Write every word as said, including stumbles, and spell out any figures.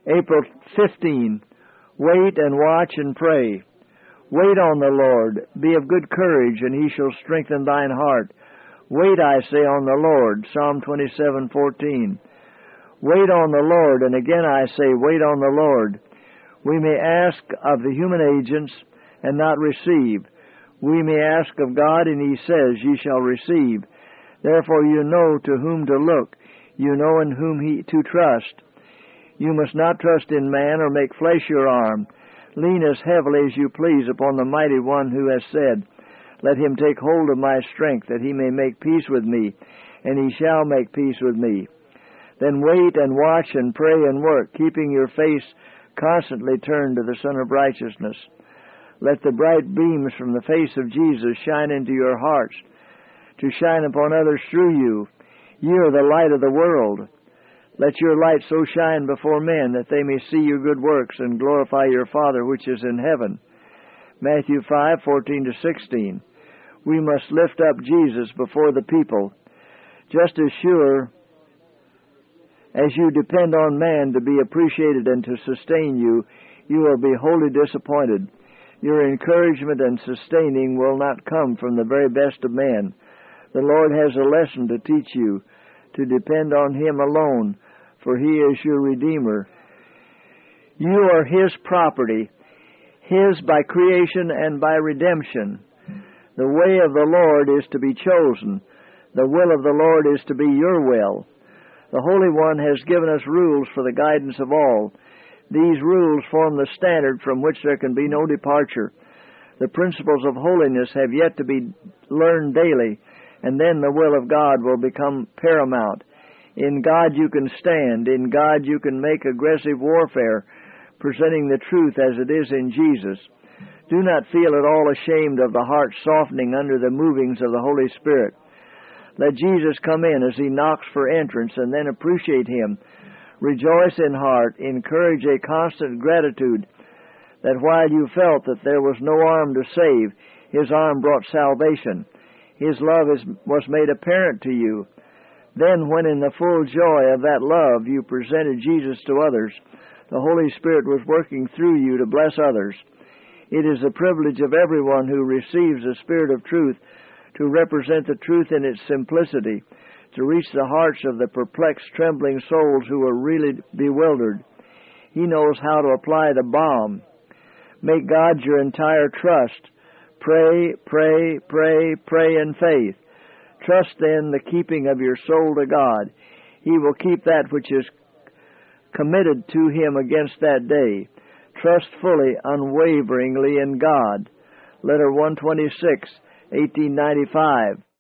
April fifteenth, wait and watch and pray. Wait on the Lord, be of good courage, and he shall strengthen thine heart. Wait, I say, on the Lord, Psalm twenty-seven fourteen. Wait on the Lord, and again I say, wait on the Lord. We may ask of the human agents and not receive. We may ask of God, and he says, ye shall receive. Therefore you know to whom to look. You know in whom he to trust. You must not trust in man or make flesh your arm. Lean as heavily as you please upon the mighty one who has said, let him take hold of my strength, that he may make peace with me, and he shall make peace with me. Then wait and watch and pray and work, keeping your face constantly turned to the Son of Righteousness. Let the bright beams from the face of Jesus shine into your hearts, to shine upon others through you. Ye are the light of the world. Let your light so shine before men that they may see your good works and glorify your Father which is in heaven. Matthew five fourteen to sixteen. We must lift up Jesus before the people. Just as sure as you depend on man to be appreciated and to sustain you, you will be wholly disappointed. Your encouragement and sustaining will not come from the very best of man. The Lord has a lesson to teach you, to depend on him alone, for he is your Redeemer. You are his property, his by creation and by redemption. The way of the Lord is to be chosen. The will of the Lord is to be your will. The Holy One has given us rules for the guidance of all. These rules form the standard from which there can be no departure. The principles of holiness have yet to be learned daily, and then the will of God will become paramount. In God you can stand. In God you can make aggressive warfare, presenting the truth as it is in Jesus. Do not feel at all ashamed of the heart softening under the movings of the Holy Spirit. Let Jesus come in as he knocks for entrance, and then appreciate him. Rejoice in heart. Encourage a constant gratitude that while you felt that there was no arm to save, his arm brought salvation. His love is, was made apparent to you. Then, when in the full joy of that love you presented Jesus to others, the Holy Spirit was working through you to bless others. It is the privilege of everyone who receives the Spirit of truth to represent the truth in its simplicity, to reach the hearts of the perplexed, trembling souls who are really bewildered. He knows how to apply the balm. Make God your entire trust. Pray, pray, pray, pray in faith. Trust then the keeping of your soul to God. He will keep that which is committed to him against that day. Trust fully, unwaveringly in God. Letter one twenty-six, eighteen ninety-five.